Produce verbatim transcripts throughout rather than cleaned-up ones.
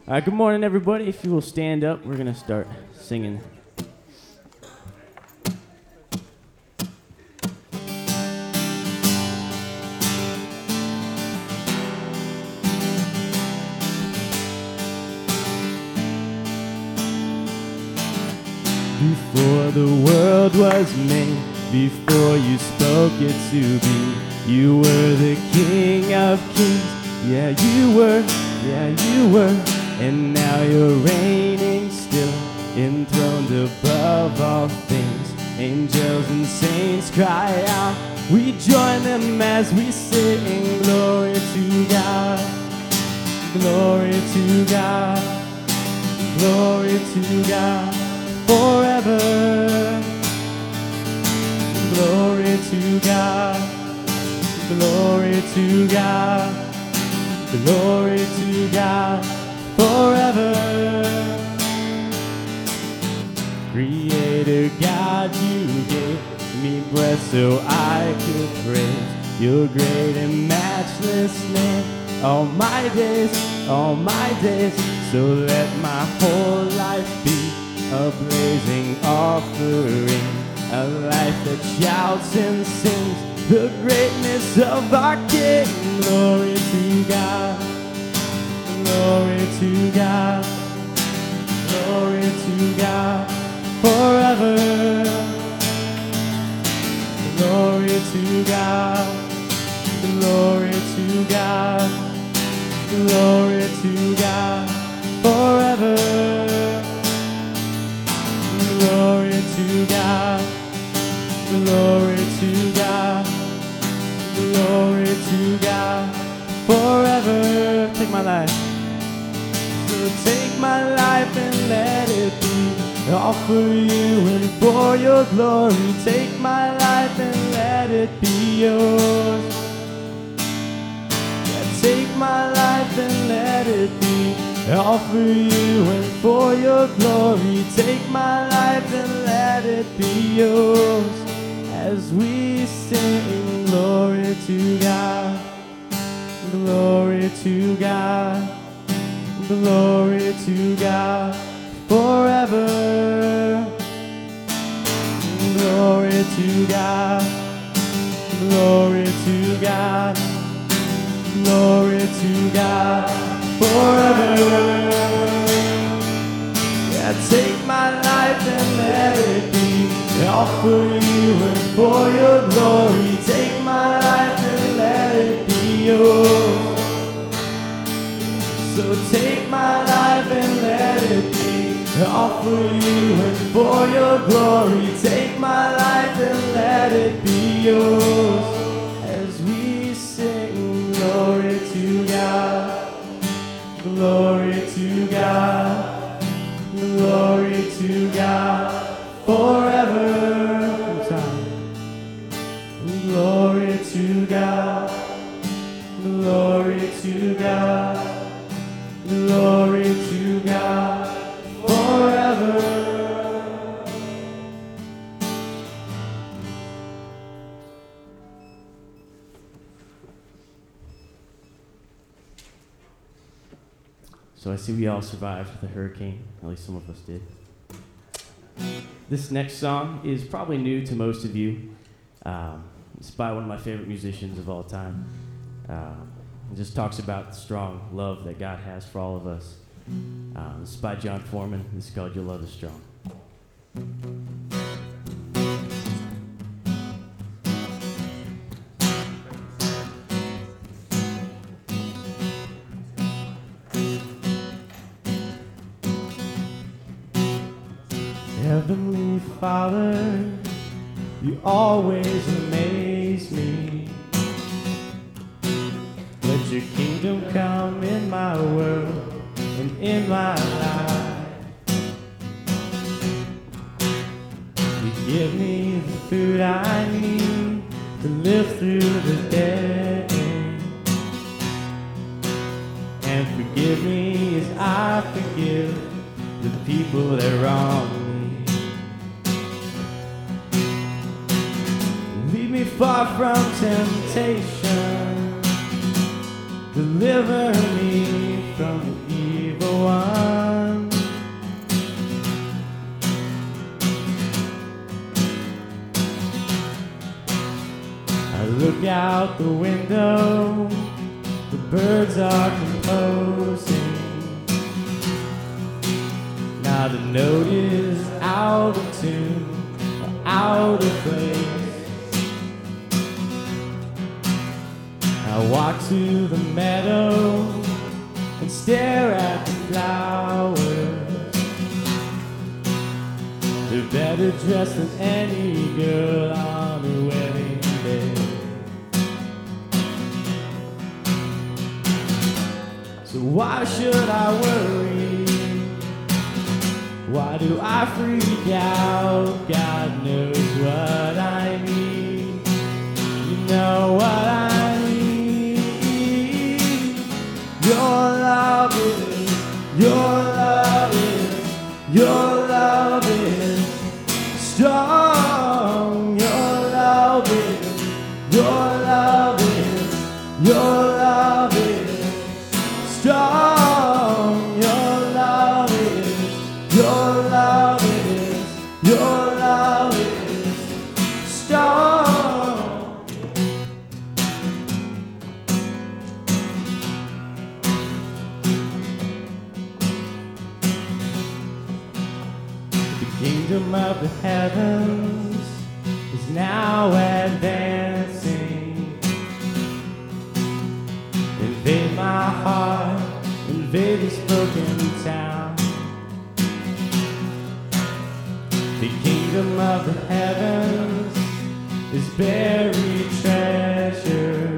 All right, good morning, everybody. If you will stand up, we're going to start singing. Before the world was made, before you spoke it to be, you were the King of Kings. Yeah, you were, yeah, you were. And now you're reigning still, enthroned above all things. Angels and saints cry out. We join them as we sing, glory to God, glory to God, glory to God, forever. Glory to God, glory to God, glory to God, forever. Creator God, you gave me breath so I could praise your great and matchless name. All my days, all my days, so let my whole life be a blazing offering, a life that shouts and sings the greatness of our King. Glory to God, glory to God, glory to God, forever. Glory to God, glory to God, glory to God, forever. Glory to God, glory to God, glory to God, forever. Take my life. So take my life and let it be all for you and for your glory. Take my life and let it be yours. Yeah, take my life and let it be all for you and for your glory. Take my life and let it be yours. As we sing, glory to God, glory to God, glory to God, forever. Glory to God, glory to God, glory to God, forever. Yeah, take my life and let it be all for you and for your glory. Take my life and let it be yours. So take my life and let it be all for you and for your glory. Take my life and let it be yours. As we sing, glory to God, glory to God, glory to God, forever. Glory to God, glory to God, glory to God, forever. So I see we all survived the hurricane, at least some of us did. This next song is probably new to most of you. Um, it's by one of my favorite musicians of all time. Uh, it just talks about the strong love that God has for all of us. Um, this is by John Foreman. This is called Your Love Is Strong. Heavenly Father, you always amaze me. Let your kingdom come in my world and in my life. You give me the food I need to live through the day. And forgive me as I forgive the people that wrong me. Lead me far from temptation. Deliver me from the evil one. I look out the window, the birds are composing. Not a note is out of tune or out of place. I walk to the meadow and stare at the flowers. They're better dressed than any girl on her wedding day. So why should I worry? Why do I freak out? God knows what I need. You know what I need. Your love is, your love is, your love is strong. Your love is, your love is, your love is strong. Your love is, your love is, your love is strong. The kingdom of the heavens is now advancing. Invade my heart, invade this broken town. The kingdom of the heavens is buried treasure.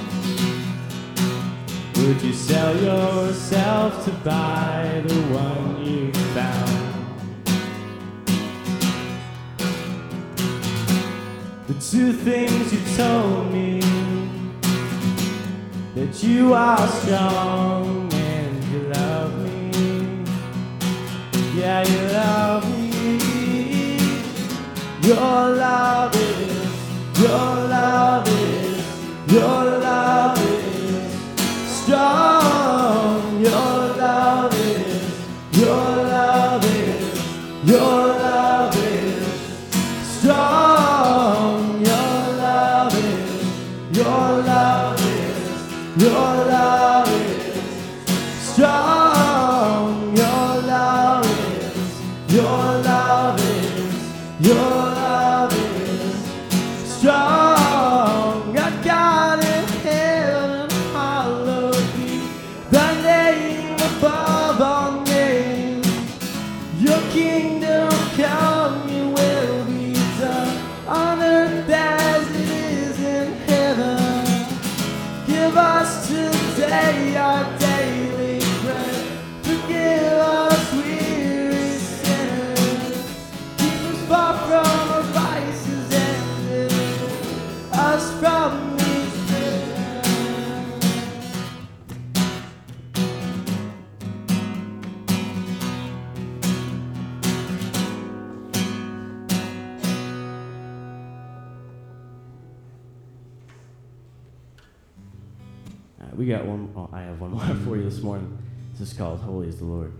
Would you sell yourself to buy the one you found? The two things you told me, that you are strong and you love me. Yeah, you love me. Your love is, your love is, your love is strong. Your love is, your love is, your love is strong. Your love is, your love is, your love is strong. Your love is, your love is, your love is strong. I got in heaven, hallowed be thy name above all names. Your kingdom come, your will be done on earth as it is in heaven. Give us today our daily bread. Forgive us weary sinners. Keep us far from our vices and deliver us from these sinners. All right, we got one. Oh, I have one more for you this morning. This is called Holy is the Lord.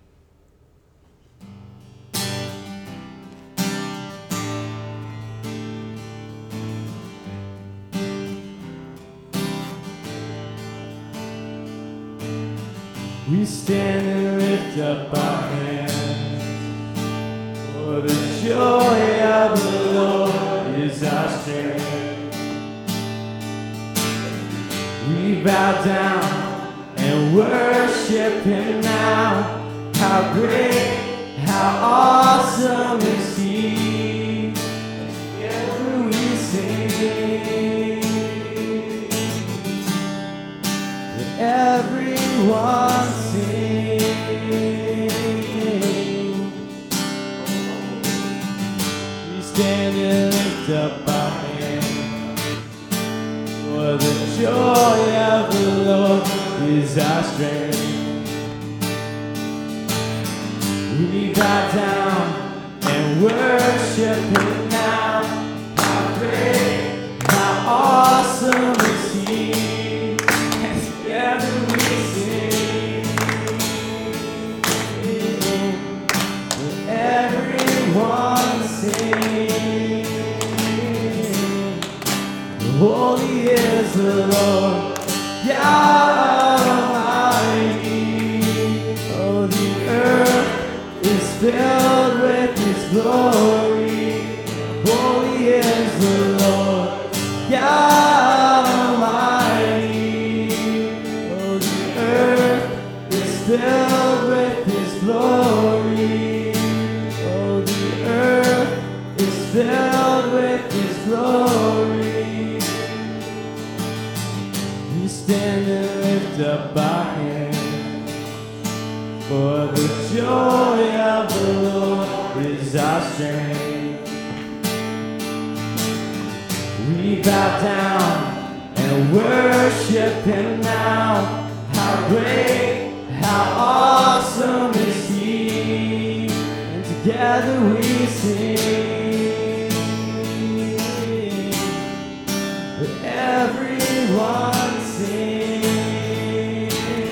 We stand and lift up our hands, for the joy of the Lord is our strength. We bow down and worship Him now. How great, how awesome is He. Together we sing. Let everyone sing. We stand and lift up our hands, for the joy of the Lord is our strength. We bow down and worship Him now. How great, how awesome is He. And together we sing. filled with His glory. Oh, the earth is filled with His glory. We stand and lift up our hands, for the joy of the Lord is our strength. We bow down and worship Him now. How great, how awesome is He, and together we sing. Everyone sing.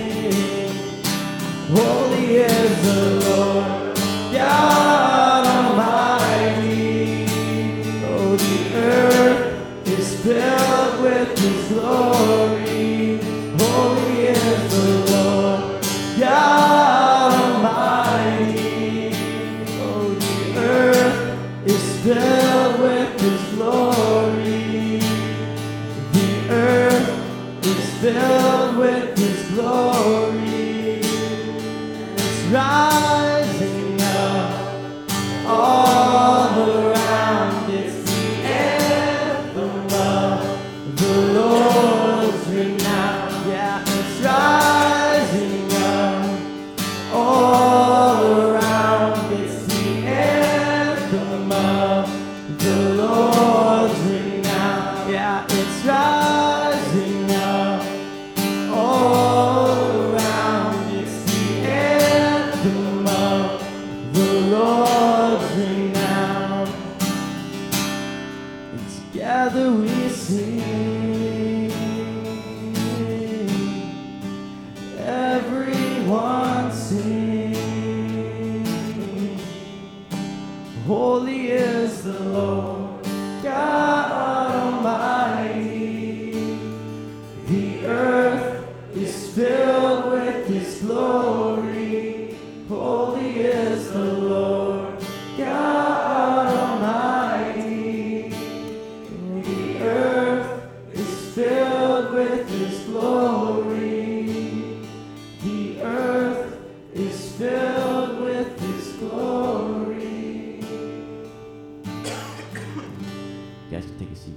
Holy is the Lord God Almighty. Oh, the earth is filled with His glory. Holy is the Lord God Almighty. Oh, the earth is filled with His glory. The earth is filled with His glory. It's rising up all around. It's the anthem of the Lord's renown. Yeah, it's rising up all around. It's the anthem of the Lord's renown. Yeah, it's rising up all around. It's the anthem of the Lord's renown. And together we sing. Everyone sing. Holy is the Lord God Almighty. The earth is filled with His glory. Holy is the Lord God Almighty. The earth is filled with His glory. The earth is filled with His glory. You guys can take a seat.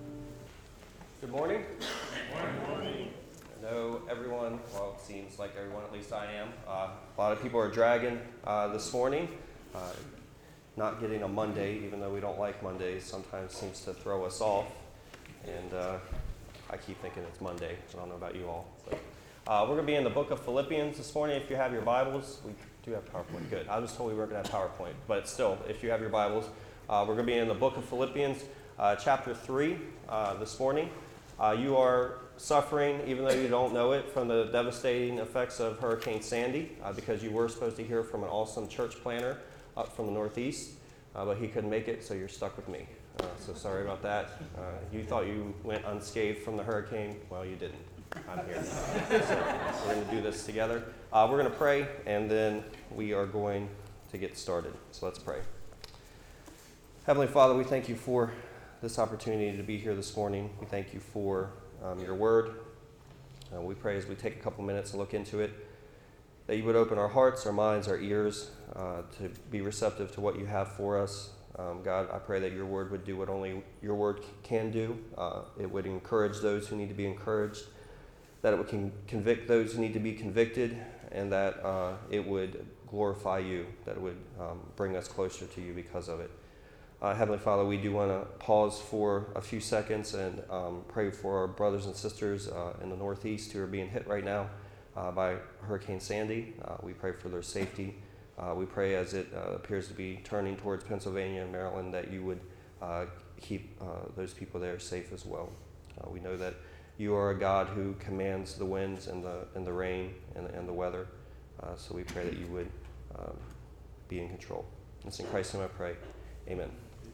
Good morning. Good morning. I know everyone, well, it seems like everyone, at least I am. Uh, a lot of people are dragging uh, this morning. Uh, not getting a Monday, even though we don't like Mondays, sometimes seems to throw us off. And uh, I keep thinking it's Monday. I don't know about you all. But, uh, we're going to be in the book of Philippians this morning. If you have your Bibles, we do have PowerPoint. Good. I was told we weren't going to have PowerPoint. But still, if you have your Bibles, uh, we're going to be in the book of Philippians, uh, chapter three uh, this morning. Uh, you are suffering, even though you don't know it, from the devastating effects of Hurricane Sandy, uh, because you were supposed to hear from an awesome church planner up from the Northeast, uh, but he couldn't make it, so you're stuck with me. Uh, so sorry about that. Uh, you thought you went unscathed from the hurricane. Well, you didn't. I'm here. So we're going to do this together. Uh, we're going to pray, and then we are going to get started. So let's pray. Heavenly Father, we thank you for this opportunity to be here this morning. We thank you for um, your word. Uh, we pray as we take a couple minutes and look into it, that you would open our hearts, our minds, our ears uh, to be receptive to what you have for us. Um, God, I pray that your word would do what only your word can do. Uh, it would encourage those who need to be encouraged, that it would con- convict those who need to be convicted, and that uh, it would glorify you, that it would um, bring us closer to you because of it. Uh, Heavenly Father, we do want to pause for a few seconds and um, pray for our brothers and sisters uh, in the Northeast who are being hit right now uh, by Hurricane Sandy. Uh, we pray for their safety. Uh, we pray as it uh, appears to be turning towards Pennsylvania and Maryland that you would uh, keep uh, those people there safe as well. Uh, we know that you are a God who commands the winds and the and the rain and, and the weather. Uh, so we pray that you would um, be in control. It's in Christ's name I pray. Amen.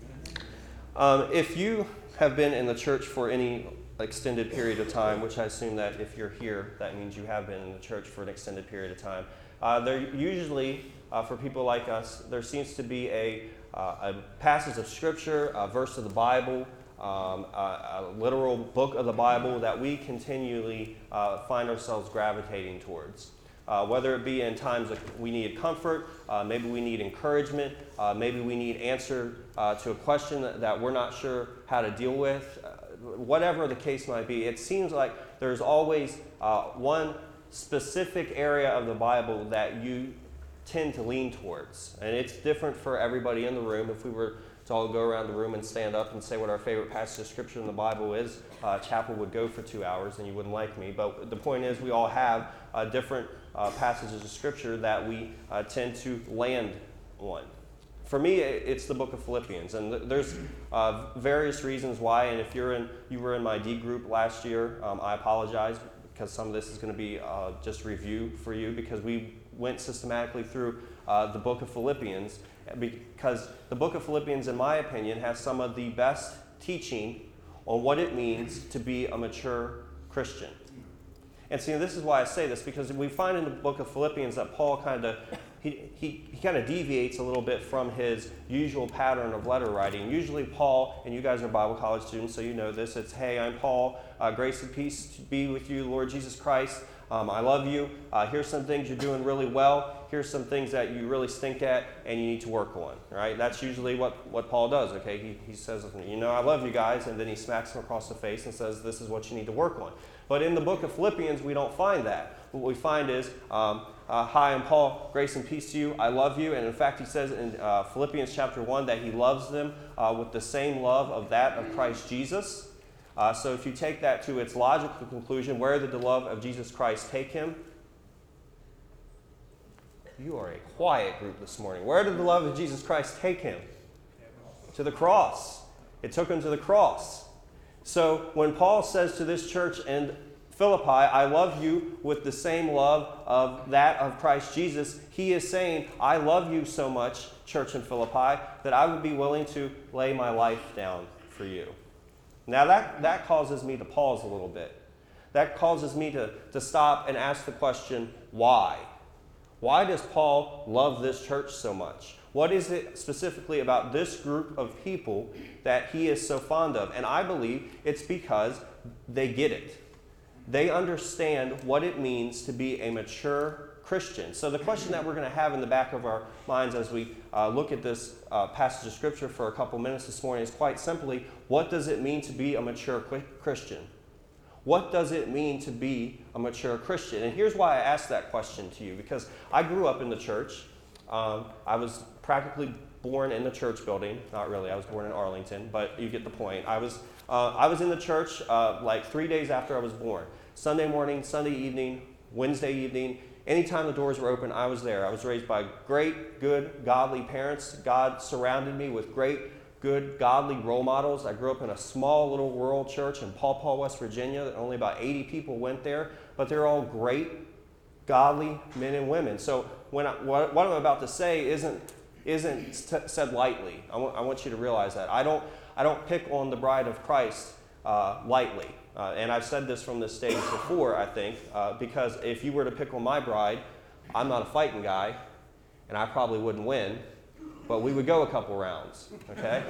Um, if you have been in the church for any extended period of time, which I assume that if you're here, that means you have been in the church for an extended period of time, uh, there usually, uh, for people like us, there seems to be a, uh, a passage of Scripture, a verse of the Bible, um, a, a literal book of the Bible that we continually uh, find ourselves gravitating towards. Uh, whether it be in times that we need comfort, uh, maybe we need encouragement, uh, maybe we need answer uh, to a question that, that we're not sure how to deal with, uh, whatever the case might be, it seems like there's always uh, one specific area of the Bible that you tend to lean towards. And it's different for everybody in the room. If we were to all go around the room and stand up and say what our favorite passage of Scripture in the Bible is, uh, chapel would go for two hours and you wouldn't like me. But the point is we all have uh, different uh, passages of Scripture that we uh, tend to land on. For me, it's the book of Philippians, and there's uh, various reasons why. And if you're in, you were in my D group last year, um, I apologize because some of this is going to be uh, just review for you, because we went systematically through uh, the book of Philippians, because the book of Philippians, in my opinion, has some of the best teaching on what it means to be a mature Christian. And see, this is why I say this, because we find in the book of Philippians that Paul kind of He, he, he kind of deviates a little bit from his usual pattern of letter writing. Usually Paul, and you guys are Bible college students, so you know this, it's, hey, I'm Paul, uh, grace and peace be with you, Lord Jesus Christ, um, I love you, uh, here's some things you're doing really well, here's some things that you really stink at and you need to work on, right? That's usually what, what Paul does, okay? He, he says, you know, I love you guys, and then he smacks them across the face and says, this is what you need to work on. But in the book of Philippians, we don't find that. What we find is, um, uh, hi, I'm Paul, grace and peace to you, I love you. And in fact, he says in uh, Philippians chapter one that he loves them uh, with the same love of that of Christ Jesus. Uh, so if you take that to its logical conclusion, where did the love of Jesus Christ take him? You are a quiet group this morning. Where did the love of Jesus Christ take him? To the cross. It took him to the cross. So when Paul says to this church in Philippi, I love you with the same love of that of Christ Jesus, he is saying, I love you so much, church in Philippi, that I would be willing to lay my life down for you. Now that, that causes me to pause a little bit. That causes me to, to stop and ask the question, why? Why does Paul love this church so much? What is it specifically about this group of people that he is so fond of? And I believe it's because they get it. They understand what it means to be a mature Christian. So the question that we're going to have in the back of our minds as we uh, look at this uh, passage of Scripture for a couple minutes this morning is quite simply, what does it mean to be a mature Christian? What does it mean to be a mature Christian? And here's why I asked that question to you, because I grew up in the church. Um, I was practically born in the church building. Not really, I was born in Arlington, but you get the point. I was uh, I was in the church uh, like three days after I was born. Sunday morning, Sunday evening, Wednesday evening, anytime the doors were open, I was there. I was raised by great, good, godly parents. God surrounded me with great, good, godly role models. I grew up in a small little rural church in Paw Paw, West Virginia. Only about eighty people went there, but they're all great, godly men and women. So when I, what, what I'm about to say isn't isn't t- said lightly. I, w- I want you to realize that. I don't I don't pick on the bride of Christ uh, lightly. Uh, and I've said this from this stage before, I think, uh, because if you were to pick on my bride, I'm not a fighting guy, and I probably wouldn't win, but we would go a couple rounds, okay?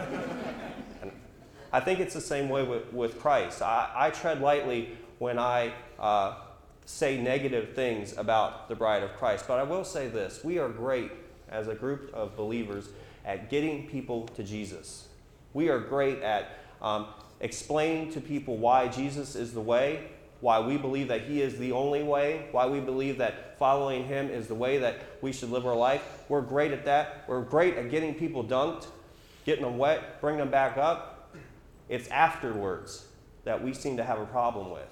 And I think it's the same way with, with Christ. I, I tread lightly when I uh, say negative things about the bride of Christ, but I will say this. We are great as a group of believers at getting people to Jesus. We are great at um, explaining to people why Jesus is the way, why we believe that he is the only way, why we believe that following him is the way that we should live our life. We're great at that. We're great at getting people dunked, getting them wet, bringing them back up. It's afterwards that we seem to have a problem with.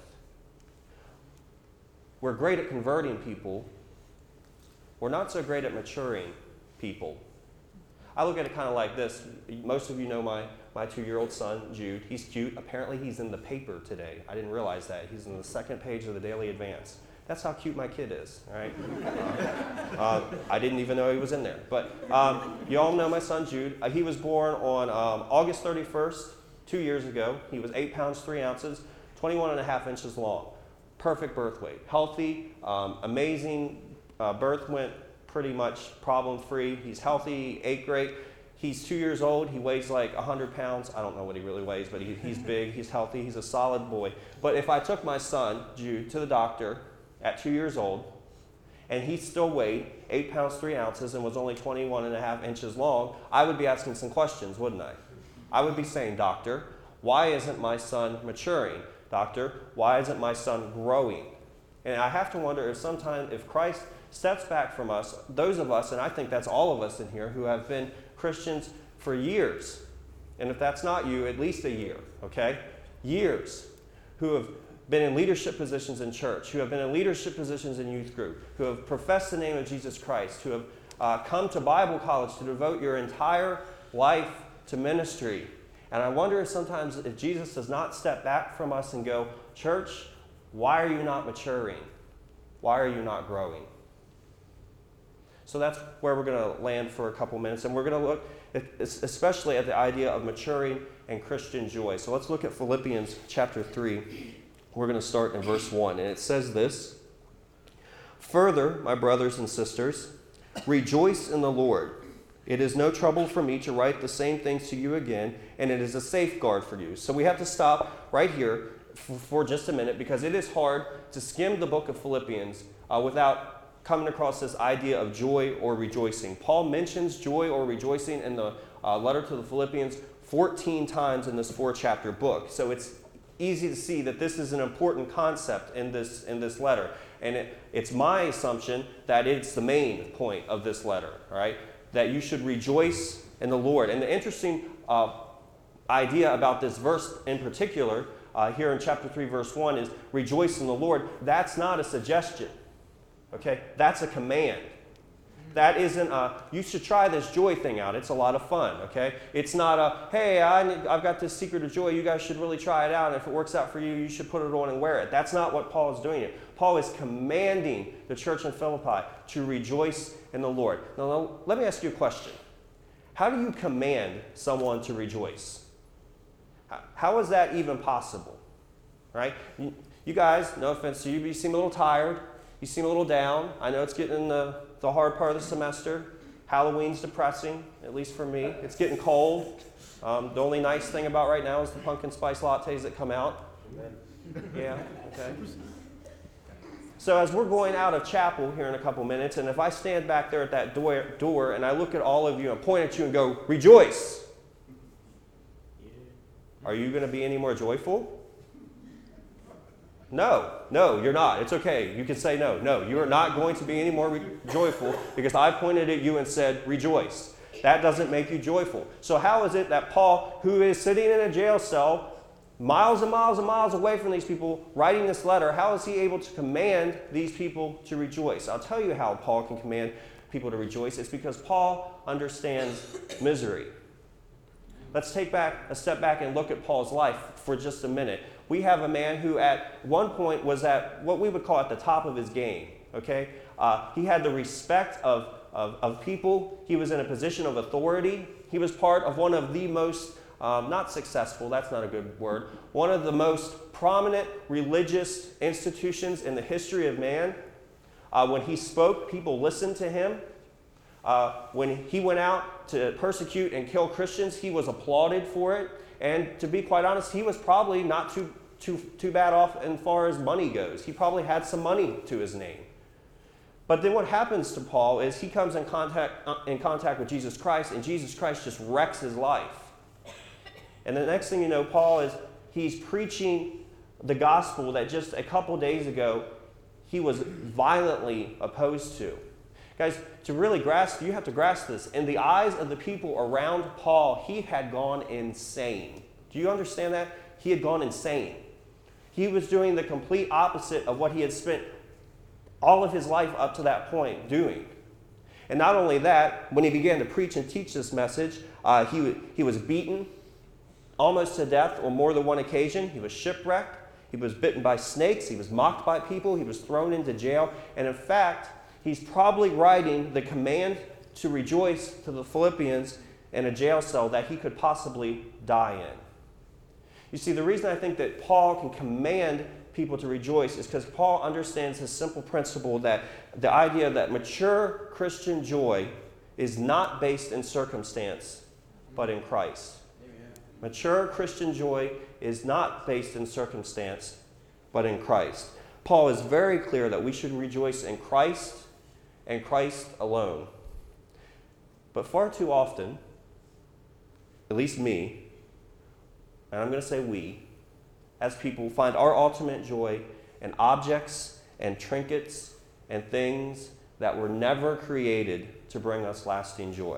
We're great at converting people. We're not so great at maturing people. I look at it kind of like this. Most of you know my, my two-year-old son, Jude. He's cute. Apparently he's in the paper today. I didn't realize that. He's in the second page of the Daily Advance. That's how cute my kid is, all right? Uh, uh, I didn't even know he was in there. But um, you all know my son, Jude. Uh, he was born on um, August thirty-first, two years ago. He was eight pounds, three ounces, twenty-one and a half inches long. Perfect birth weight. Healthy, um, amazing. Uh, birth went pretty much problem-free. He's healthy, ate great. He's two years old. He weighs like one hundred pounds. I don't know what he really weighs, but he, he's big. He's healthy. He's a solid boy. But if I took my son, Jude, to the doctor at two years old, and he still weighed eight pounds, three ounces, and was only twenty-one and a half inches long, I would be asking some questions, wouldn't I? I would be saying, Doctor, why isn't my son maturing? Doctor, why isn't my son growing? And I have to wonder if sometimes, if Christ steps back from us, those of us, and I think that's all of us in here, who have been Christians for years, and if that's not you, at least a year, okay? Years, who have been in leadership positions in church, who have been in leadership positions in youth group, who have professed the name of Jesus Christ, who have uh, come to Bible college to devote your entire life to ministry. And I wonder if sometimes if Jesus does not step back from us and go, church, why are you not maturing? Why are you not growing? So that's where we're going to land for a couple minutes. And we're going to look at, especially at the idea of maturing and Christian joy. So let's look at Philippians chapter three. We're going to start in verse one. And it says this, "Further, my brothers and sisters, rejoice in the Lord. It is no trouble for me to write the same things to you again, and it is a safeguard for you." So we have to stop right here for, for just a minute, because it is hard to skim the book of Philippians uh, without coming across this idea of joy or rejoicing. Paul mentions joy or rejoicing in the uh, letter to the Philippians fourteen times in this four-chapter book. So it's easy to see that this is an important concept in this, in this letter. And it, it's my assumption that it's the main point of this letter, all right? That you should rejoice in the Lord. And the interesting uh, idea about this verse in particular, uh, here in chapter three, verse one, is rejoice in the Lord. That's not a suggestion, okay? That's a command. That isn't a, you should try this joy thing out. It's a lot of fun, okay? It's not a, hey, I need, I've got this secret of joy. You guys should really try it out. And if it works out for you, you should put it on and wear it. That's not what Paul is doing here. Paul is commanding the church in Philippi to rejoice in the Lord. Now, let me ask you a question. How do you command someone to rejoice? How is that even possible, right? You guys, no offense to you, but you seem a little tired. You seem a little down. I know it's getting in the, the hard part of the semester. Halloween's depressing, at least for me. It's getting cold. Um, the only nice thing about right now is the pumpkin spice lattes that come out. Yeah, okay. So as we're going out of chapel here in a couple minutes, and if I stand back there at that door, door and I look at all of you and point at you and go, rejoice, are you going to be any more joyful? No, no, you're not. It's okay. You can say no. No, you are not going to be any more re- joyful because I pointed at you and said, rejoice. That doesn't make you joyful. So how is it that Paul, who is sitting in a jail cell, miles and miles and miles away from these people, writing this letter, how is he able to command these people to rejoice? I'll tell you how Paul can command people to rejoice. It's because Paul understands misery. Let's take back a step back and look at Paul's life for just a minute. We have a man who at one point was at what we would call at the top of his game, okay? Uh, he had the respect of, of, of people. He was in a position of authority. He was part of one of the most, um, not successful, that's not a good word, one of the most prominent religious institutions in the history of man. Uh, when he spoke, people listened to him. Uh, when he went out to persecute and kill Christians, he was applauded for it. And to be quite honest, he was probably not too, too, too bad off as far as money goes. He probably had some money to his name. But then what happens to Paul is he comes in contact, uh, in contact with Jesus Christ, and Jesus Christ just wrecks his life. And the next thing you know, Paul is, he's preaching the gospel that just a couple days ago he was violently opposed to. Guys, to really grasp, you have to grasp this. In the eyes of the people around Paul, he had gone insane. Do you understand that? He had gone insane. He was doing the complete opposite of what he had spent all of his life up to that point doing. And not only that, when he began to preach and teach this message, uh, he, he was beaten almost to death on more than one occasion. He was shipwrecked. He was bitten by snakes. He was mocked by people. He was thrown into jail. And in fact, he's probably writing the command to rejoice to the Philippians in a jail cell that he could possibly die in. You see, the reason I think that Paul can command people to rejoice is because Paul understands his simple principle that the idea that mature Christian joy is not based in circumstance, but in Christ. Amen. Mature Christian joy is not based in circumstance, but in Christ. Paul is very clear that we should rejoice in Christ and Christ alone. But far too often, at least me, and I'm going to say we, as people, find our ultimate joy in objects and trinkets and things that were never created to bring us lasting joy.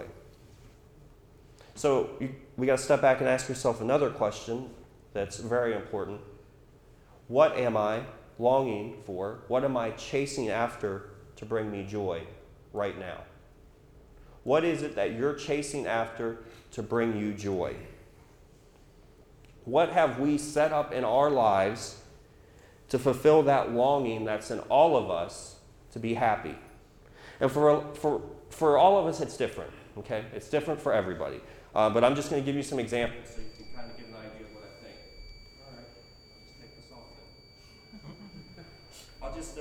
So you, we got to step back and ask yourself another question that's very important. What am I longing for? What am I chasing after to bring me joy right now? What is it that you're chasing after to bring you joy? What have we set up in our lives to fulfill that longing that's in all of us to be happy? And for, for, for all of us, it's different, okay? It's different for everybody. Uh, but I'm just going to give you some examples so you can kind of get an idea of what I think. All right, I'll just take this off then. I'll just,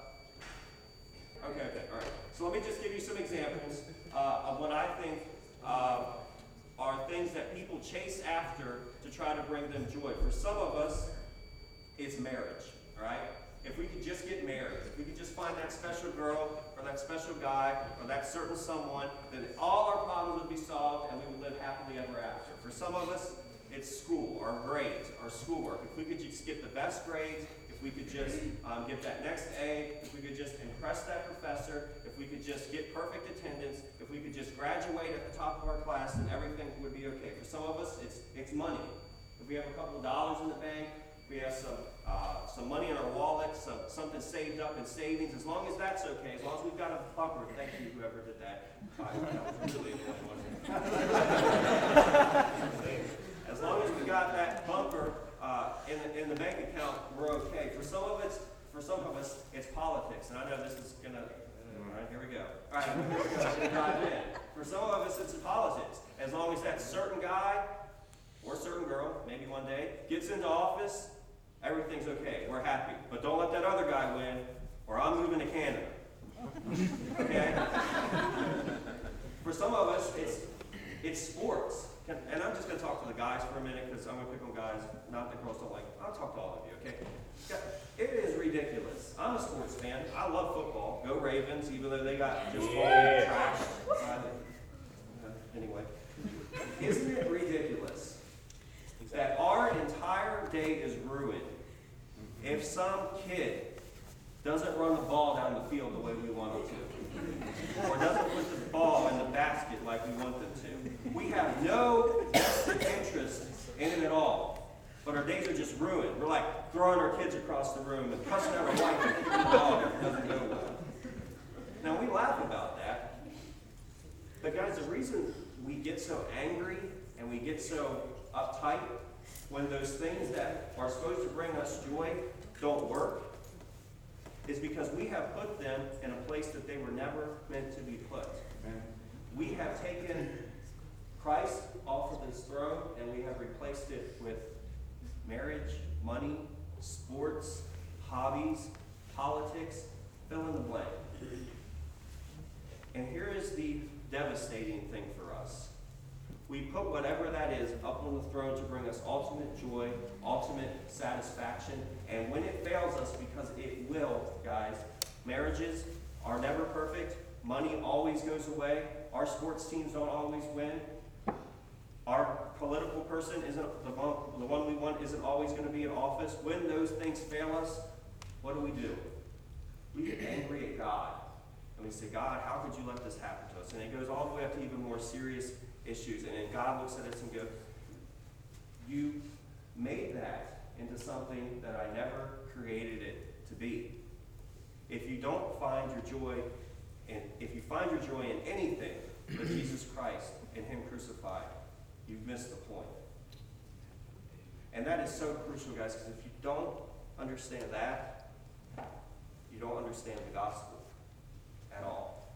uh, okay, okay, all right. So let me just give you some examples uh, of what I think uh, are things that people chase after to try to bring them joy. For some of us, it's marriage, all right? If we could just get married, if we could just find that special girl or that special guy or that certain someone, then all our problems would be solved and we would live happily ever after. For some of us, it's school, our grades, our schoolwork. If we could just get the best grades, if we could just um, get that next A, if we could just impress that professor, if we could just get perfect attendance, if we could just graduate at the top of our class, then everything would be okay. For some of us, it's, it's money. If we have a couple of dollars in the bank, we have some uh, some money in our wallet, some, something saved up in savings. As long as that's okay, as long as we've got a bumper. Thank you, whoever did that. Uh, that was really annoying, wasn't it? As long as we got that bumper uh, in the, in the bank account, we're okay. For some of us, for some of us, it's politics, and I know this is gonna. All right, here we go. All right, here we go. We'll dive in. For some of us, it's politics. As long as that certain guy or certain girl, maybe one day, gets into office, everything's okay. We're happy. But don't let that other guy win, or I'm moving to Canada. Okay? For some of us, it's it's sports. And I'm just going to talk to the guys for a minute because I'm going to pick on guys, not the girls don't like. I'll talk to all of you, okay? It is ridiculous. I'm a sports fan. I love football. Go Ravens, even though they got just totally yeah. trashed. Uh, anyway, isn't it ridiculous that our entire day is ruined if some kid doesn't run the ball down the field the way we want them to, or doesn't put the ball in the basket like we want them to? We have no vested interest in it at all, but our days are just ruined. We're like throwing our kids across the room and cussing out our wife and kicking the dog if it doesn't go well. Now, we laugh about that, but guys, the reason we get so angry and we get so uptight when those things that are supposed to bring us joy don't work is because we have put them in a place that they were never meant to be put. Amen. We have taken Christ off of his throne and we have replaced it with marriage, money, sports, hobbies, politics, fill in the blank. And here is the devastating thing for us. We put whatever that is up on the throne to bring us ultimate joy, ultimate satisfaction, and when it fails us, because it will, guys, marriages are never perfect, money always goes away, our sports teams don't always win, our political person isn't, the one, the one we want isn't always going to be in office. When those things fail us, what do we do? We get angry at God. And we say, God, how could you let this happen to us? And it goes all the way up to even more serious issues. And then God looks at us and goes, you made that into something that I never created it to be. If you don't find your joy, and if you find your joy in anything but Jesus Christ and him crucified, you've missed the point. And that is so crucial, guys, because if you don't understand that, you don't understand the gospel at all.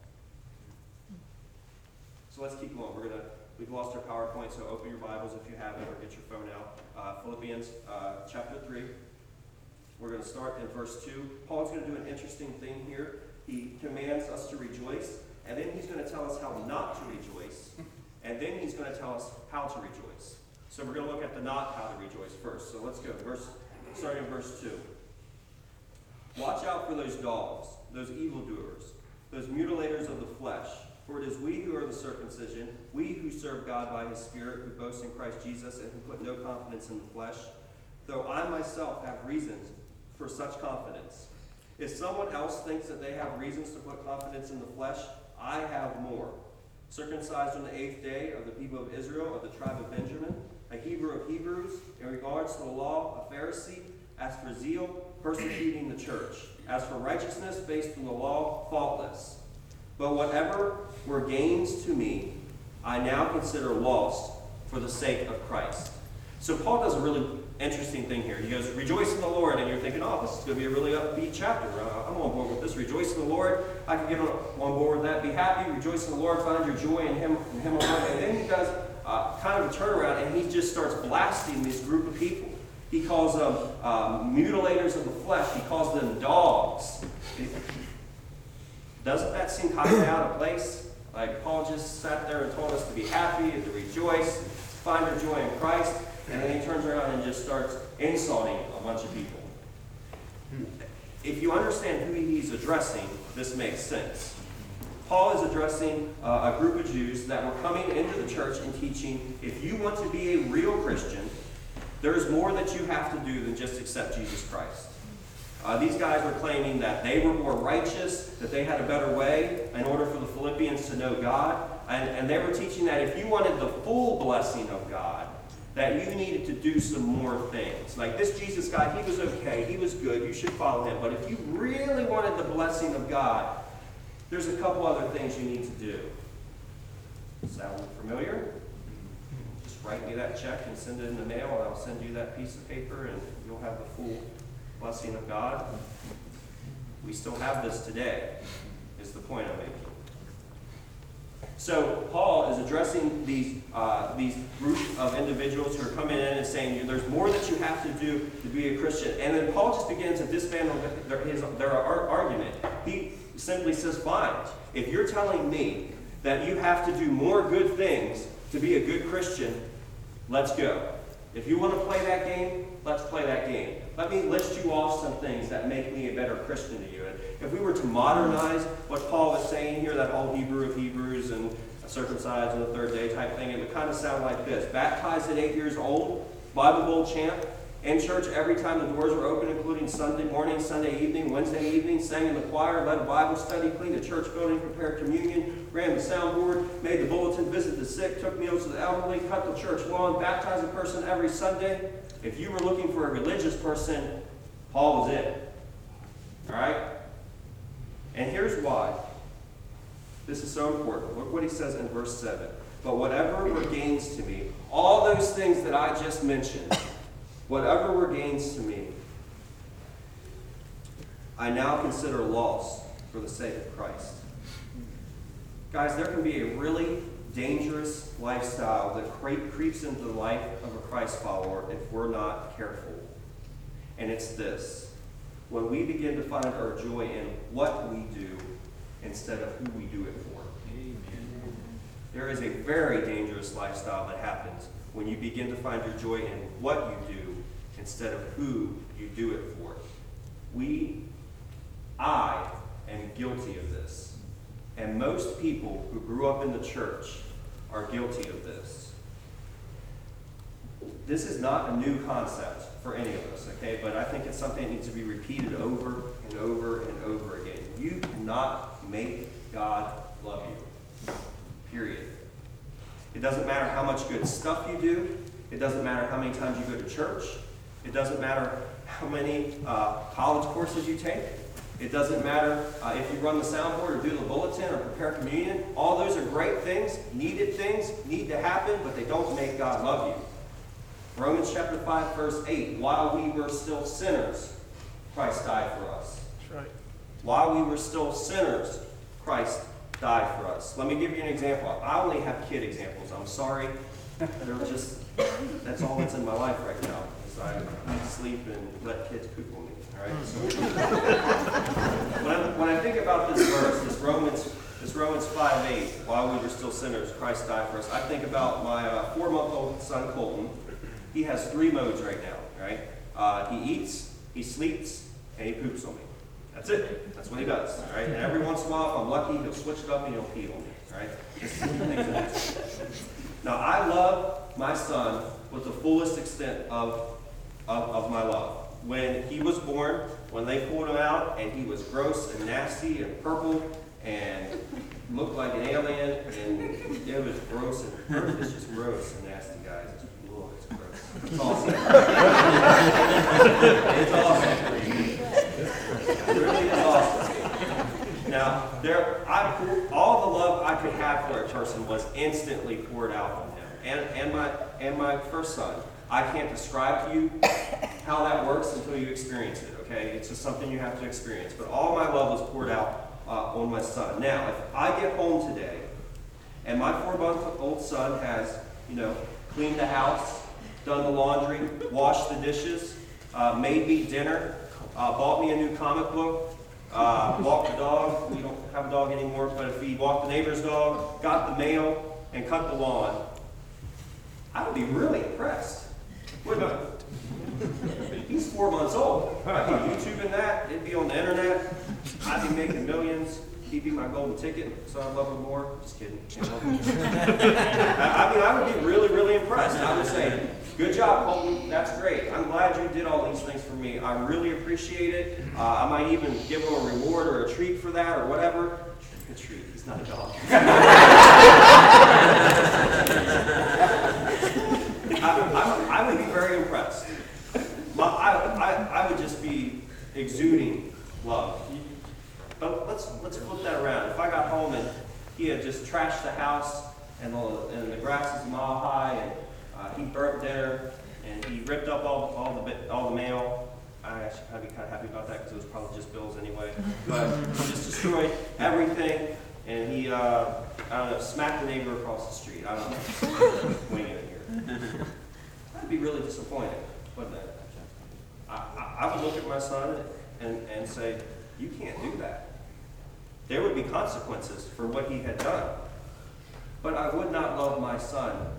So let's keep going. We're gonna we've lost our PowerPoint, so open your Bibles if you have it, or get your phone out. Uh, Philippians uh, chapter three. We're going to start in verse two. Paul's going to do an interesting thing here. He commands us to rejoice, and then he's going to tell us how not to rejoice, and then he's going to tell us how to rejoice. So we're going to look at the not how to rejoice first. So let's go. Verse, starting in verse two. Watch out for those dogs, those evildoers, those mutilators of the flesh. For it is we who are the circumcision, we who serve God by his Spirit, who boast in Christ Jesus, and who put no confidence in the flesh, though I myself have reasons for such confidence. If someone else thinks that they have reasons to put confidence in the flesh, I have more. Circumcised on the eighth day of the people of Israel, of the tribe of Benjamin, a Hebrew of Hebrews, in regards to the law, a Pharisee, as for zeal, persecuting the church, as for righteousness based on the law, faultless. But whatever were gains to me, I now consider lost for the sake of Christ. So Paul does a really interesting thing here. He goes, rejoice in the Lord, and you're thinking, oh, this is going to be a really upbeat chapter. Uh, I'm on board with this. Rejoice in the Lord. I can get on, on board with that. Be happy. Rejoice in the Lord. Find your joy in Him, in Him alone. And then he does uh, kind of a turnaround, and he just starts blasting this group of people. He calls them uh, mutilators of the flesh. He calls them dogs. Doesn't that seem kind of out of place? Like Paul just sat there and told us to be happy and to rejoice, find our joy in Christ, and then he turns around and just starts insulting a bunch of people. If you understand who he's addressing, this makes sense. Paul is addressing uh, a group of Jews that were coming into the church and teaching, if you want to be a real Christian, there's more that you have to do than just accept Jesus Christ. Uh, these guys were claiming that they were more righteous, that they had a better way in order for the Philippians to know God. And, and they were teaching that if you wanted the full blessing of God, that you needed to do some more things. Like this Jesus guy, he was okay, he was good, you should follow him. But if you really wanted the blessing of God, there's a couple other things you need to do. Sound familiar? Just write me that check and send it in the mail, and I'll send you that piece of paper, and you'll have the full blessing of God. We still have this today, is the point I'm making. So Paul is addressing these uh, these group of individuals who are coming in and saying, there's more that you have to do to be a Christian. And then Paul just begins to dismantle their, his, their argument. He simply says, fine, if you're telling me that you have to do more good things to be a good Christian, let's go. If you want to play that game, let's play that game. Let me list you off some things that make me a better Christian to you. And if we were to modernize what Paul is saying here, that whole Hebrew of Hebrews and circumcised on the third day type thing, it would kind of sound like this. Baptized at eight years old, Bible Bowl champ, in church every time the doors were open, including Sunday morning, Sunday evening, Wednesday evening, sang in the choir, led a Bible study, cleaned the church building, prepared communion, ran the soundboard, made the bulletin, visited the sick, took meals to the elderly, cut the church lawn, baptized a person every Sunday. If you were looking for a religious person, Paul was it. All right? And here's why. This is so important. Look what he says in verse seven. But whatever were gains to me, all those things that I just mentioned, whatever were gains to me, I now consider loss for the sake of Christ. Guys, there can be a really dangerous lifestyle that cre- creeps into the life of a Christ follower if we're not careful. And it's this. When we begin to find our joy in what we do instead of who we do it for. Amen. There is a very dangerous lifestyle that happens when you begin to find your joy in what you do instead of who you do it for. We, I, am guilty of this. And most people who grew up in the church are guilty of this. This is not a new concept for any of us, okay? But I think it's something that needs to be repeated over and over and over again. You cannot make God love you. Period. It doesn't matter how much good stuff you do. It doesn't matter how many times you go to church. It doesn't matter how many uh, college courses you take. It doesn't matter uh, if you run the soundboard or do the bulletin or prepare communion. All those are great things, needed things, need to happen, but they don't make God love you. Romans chapter five, verse eight, while we were still sinners, Christ died for us. That's right. While we were still sinners, Christ died for us. Let me give you an example. I only have kid examples. I'm sorry. They're just, that's all that's in my life right now. So I, I sleep and let kids poop on me. All right? So, when, I, when I think about this verse, this Romans, this Romans five eight, while we were still sinners, Christ died for us. I think about my uh, four-month-old son, Colton. He has three modes right now, right? Uh, he eats, he sleeps, and he poops on me. That's it. That's what he does. All right. And every once in a while, if I'm lucky, he'll switch it up and he'll pee on me. All right. Just simple things like that. Now, I love my son with the fullest extent of, of of my love. When he was born, when they pulled him out, and he was gross and nasty and purple and looked like an alien, and it was gross and Earth is just gross and nasty, guys. It's, oh, it's gross. It's awesome. It's awesome. It really is awesome. Now, there, I, all the love I could have for a person was instantly poured out on him, and and my and my first son. I can't describe to you how that works until you experience it. Okay, it's just something you have to experience. But all my love was poured out uh, on my son. Now, if I get home today, and my four-month-old son has, you know, cleaned the house, done the laundry, washed the dishes, uh, made me dinner, uh, bought me a new comic book, uh, walked the dog. We don't have a dog anymore, but if he walked the neighbor's dog, got the mail, and cut the lawn, I would be really impressed. Wouldn't I? He's four months old. I'd be YouTubing that. It'd be on the internet. I'd be making millions. He'd be my golden ticket, so I'd love him more. Just kidding. Can't love him. I, I mean, I would be really, really impressed. I would say, good job, Colton. That's great. I'm glad you did all these things for me. I really appreciate it. Uh, I might even give him a reward or a treat for that or whatever. A treat. He's not a dog. I, I, I would be very impressed. My, I, I, I would just be exuding love. But let's let's flip that around. If I got home and he had just trashed the house and the, and the grass is a mile high and uh, he burnt dinner and he ripped up all all the bit, all the mail, I actually I'd be kind of happy about that because it was probably just bills anyway. But he just destroyed everything and he uh, I don't know smacked the neighbor across the street. I don't know. Winging it. I'd be really disappointed, wouldn't I? I, I? I would look at my son and, and say, you can't do that. There would be consequences for what he had done. But I would not love my son